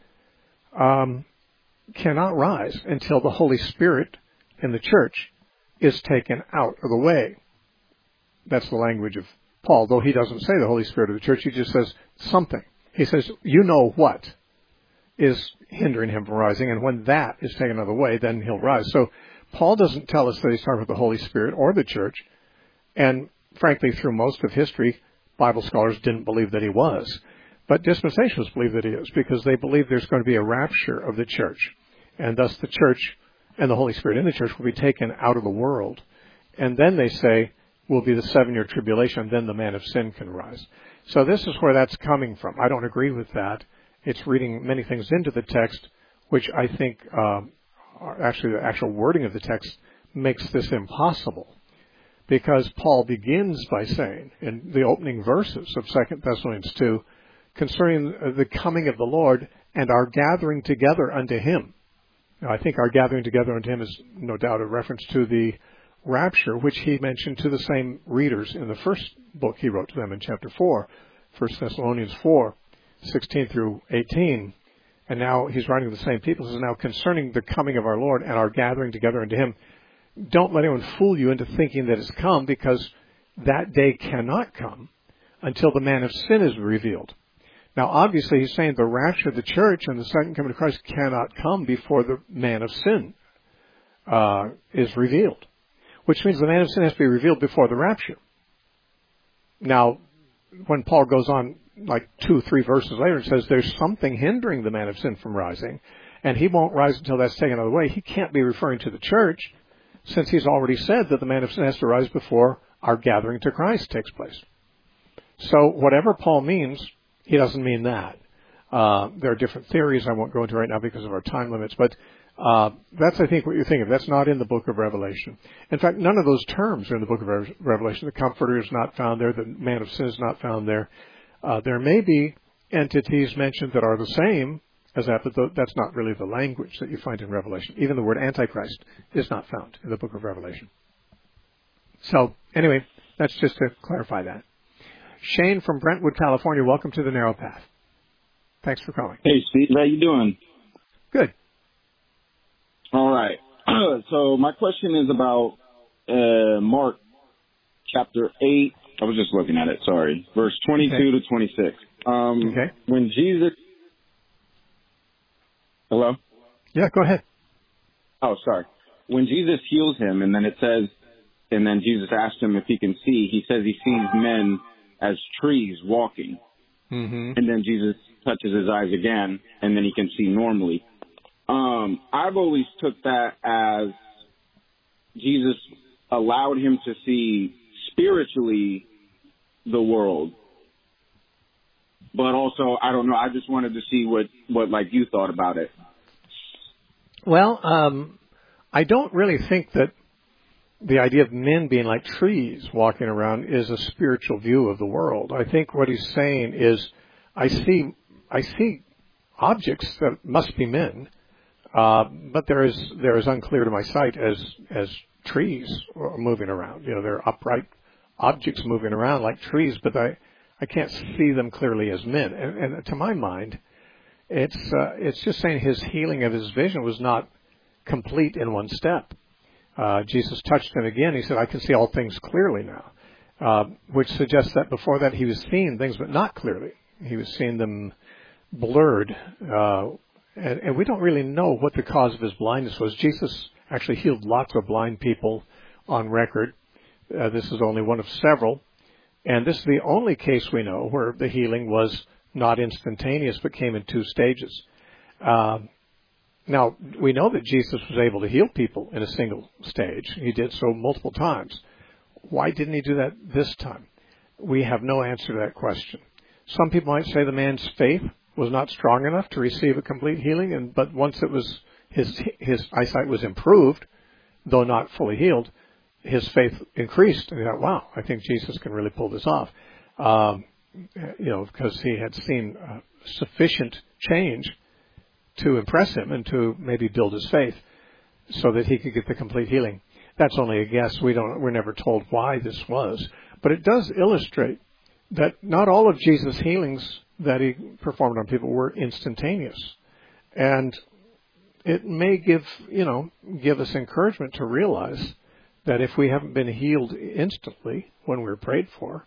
[SPEAKER 1] cannot rise until the Holy Spirit in the church is taken out of the way. That's the language of Paul, though he doesn't say the Holy Spirit of the church. He just says something. He says, you know what is hindering him from rising, and when that is taken out of the way, then he'll rise. So Paul doesn't tell us that he's talking about the Holy Spirit or the church, and frankly, through most of history, Bible scholars didn't believe that he was. But dispensationalists believe that he is, because they believe there's going to be a rapture of the church, and thus the church and the Holy Spirit in the church will be taken out of the world. And then they say will be the 7-year tribulation, then the man of sin can rise. So this is where that's coming from. I don't agree with that. It's reading many things into the text, which I think actually the actual wording of the text makes this impossible. Because Paul begins by saying, in the opening verses of 2 Thessalonians 2, concerning the coming of the Lord and our gathering together unto him. Now, I think our gathering together unto him is no doubt a reference to the rapture, which he mentioned to the same readers in the first book he wrote to them in chapter 4, 1 Thessalonians 4, 16 through 18. And now he's writing to the same people. He says, now concerning the coming of our Lord and our gathering together unto him, don't let anyone fool you into thinking that it's come, because that day cannot come until the man of sin is revealed. Now, obviously, he's saying the rapture of the church and the second coming of Christ cannot come before the man of sin is revealed, which means the man of sin has to be revealed before the rapture. Now, when Paul goes on like 2-3 verses later and says there's something hindering the man of sin from rising, and he won't rise until that's taken out of the way, he can't be referring to the church, since he's already said that the man of sin has to rise before our gathering to Christ takes place. So whatever Paul means, he doesn't mean that. There are different theories I won't go into right now because of our time limits, but that's, I think, what you're thinking of. That's not in the book of Revelation. In fact, none of those terms are in the book of Revelation. The Comforter is not found there. The Man of Sin is not found there. There may be entities mentioned that are the same as that, but that's not really the language that you find in Revelation. Even the word Antichrist is not found in the book of Revelation. So, anyway, that's just to clarify that. Shane from Brentwood, California, welcome to the Narrow Path. Thanks for calling.
[SPEAKER 12] Hey, Steve, how you doing?
[SPEAKER 1] Good.
[SPEAKER 12] All right. So my question is about Mark chapter 8. I was just looking at it, sorry. Verse 22 to 26.
[SPEAKER 1] Okay.
[SPEAKER 12] When Jesus... Hello?
[SPEAKER 1] Yeah, go ahead.
[SPEAKER 12] Oh, sorry. When Jesus heals him, and then it says, and then Jesus asked him if he can see, he says he sees men as trees walking.
[SPEAKER 1] Mm-hmm.
[SPEAKER 12] And then Jesus touches his eyes again, and then he can see normally. I've always took that as Jesus allowed him to see spiritually the world. But also, I don't know, I just wanted to see what like you thought about it.
[SPEAKER 1] Well, I don't really think that the idea of men being like trees walking around is a spiritual view of the world. I think what he's saying is, I see objects that must be men, but they're as unclear to my sight as trees moving around. You know, they're upright objects moving around like trees, but I can't see them clearly as men. And to my mind, it's just saying his healing of his vision was not complete in one step. Jesus touched him again. He said, I can see all things clearly now, which suggests that before that he was seeing things, but not clearly. He was seeing them blurred. And we don't really know what the cause of his blindness was. Jesus actually healed lots of blind people on record. This is only one of several. And this is the only case we know where the healing was not instantaneous, but came in 2 stages. Now, we know that Jesus was able to heal people in a single stage. He did so multiple times. Why didn't he do that this time? We have no answer to that question. Some people might say the man's faith was not strong enough to receive a complete healing, but once it was his eyesight was improved, though not fully healed, his faith increased, and he thought, wow, I think Jesus can really pull this off. Because he had seen sufficient change to impress him and to maybe build his faith so that he could get the complete healing. That's only a guess. We're never told why this was. But it does illustrate that not all of Jesus' healings that he performed on people were instantaneous. And it may give us encouragement to realize that if we haven't been healed instantly when we're prayed for,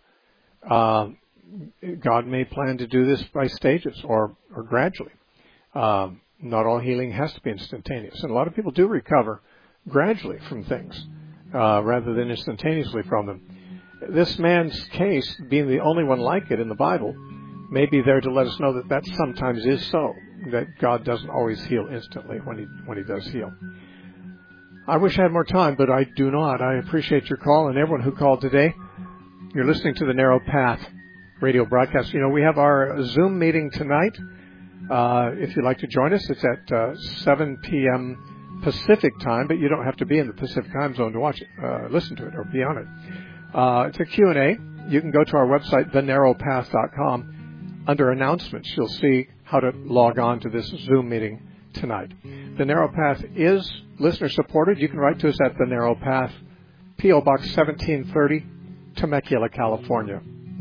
[SPEAKER 1] God may plan to do this by stages or gradually. Not all healing has to be instantaneous. And a lot of people do recover gradually from things rather than instantaneously from them. This man's case, being the only one like it in the Bible, may be there to let us know that sometimes is so, that God doesn't always heal instantly when he does heal. I wish I had more time, but I do not. I appreciate your call and everyone who called today. You're listening to the Narrow Path radio broadcast. We have our Zoom meeting tonight. If you'd like to join us, it's at 7 p.m. Pacific time, but you don't have to be in the Pacific time zone to watch it, listen to it, or be on it. It's a Q&A. You can go to our website, thenarrowpath.com. Under announcements, you'll see how to log on to this Zoom meeting tonight. The Narrow Path is listener-supported. You can write to us at The Narrow Path, P.O. Box 1730, Temecula, California,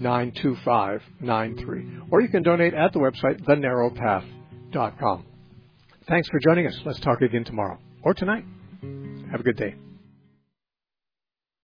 [SPEAKER 1] 92593. Or you can donate at the website, thenarrowpath.com. Thanks for joining us. Let's talk again tomorrow or tonight. Have a good day.